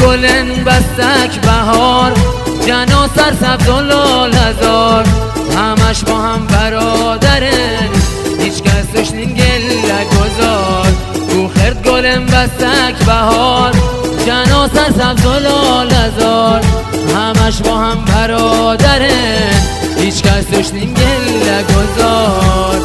گلن بستک بهار، جنا سرسبز و لاله‌زار، همش با هم برادرن، هیچ کس توش نگل نگذار. کو خرد گلن بستک بهار، جنا سرسبز و لاله‌زار، همش با هم برادرن، هیچ کس توش نگل نگذار.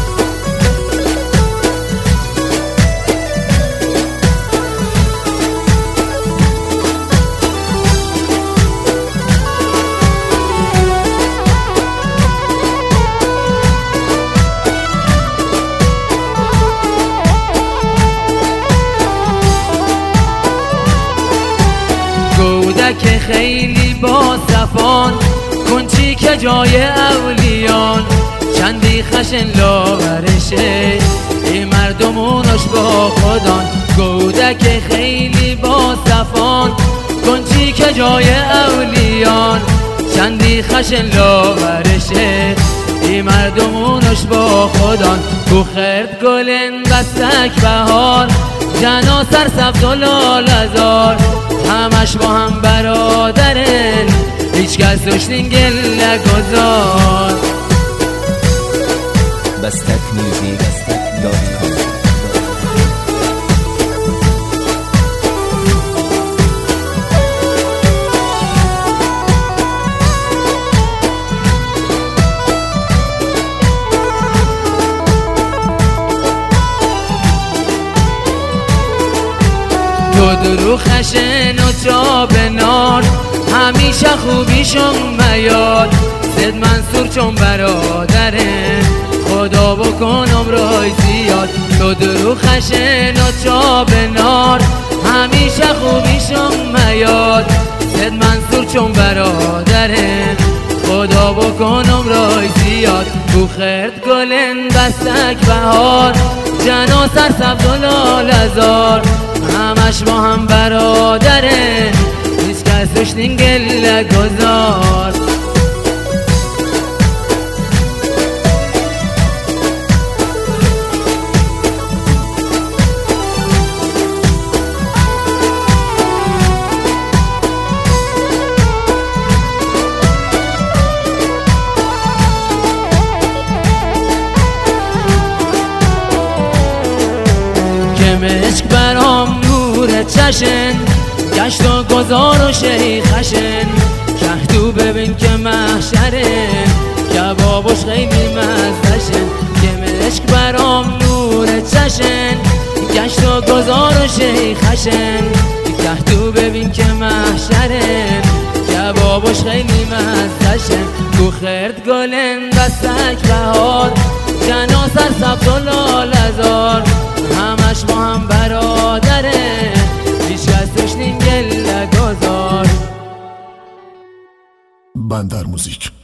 گودک خیلی با صفان، کنچی که جای اولیان، چندی خشن لاغرشه، ای مردمونش با خودان. گودک خیلی با صفان، کنچی که جای اولیان، چندی خشن لاغرشه، ای مردمونش با خودان. کو خرد گلن بستک بهار، جنا سرسبز و لاله‌زار، همش با هم برادرن، هیچ کس توش نگل نگذار. بستک میوزیک تو درو خشن و چا بنار، همیشه خوبیشون میاد، زد منصور چون برادره، خدا بکن عمرای زیاد. تو درو خشن و چا بنار، همیشه خوبیشون میاد، زد منصور چون برادره، خدا بکن عمرای زیاد. کو خرد گلن بستک بهار، جنا سرسبز و لاله‌زار، همش با هم برادرن، هیچ کس توش نگل نگذار. مشک برام نور چشن، گشت و گذار و شیخشن، که تو ببین که محشره، کبابش خیلی مزدشن. که مشک برام نور چشن، گشت و گذار و شیخشن، که تو ببین که محشره، کبابش خیلی مزدشن. کو خرد گلن بستک بهار، جنا سرسبز و لاله‌زار، همش با هم برادره، هیچ کس توش نگل نگذار. بندر موزیک.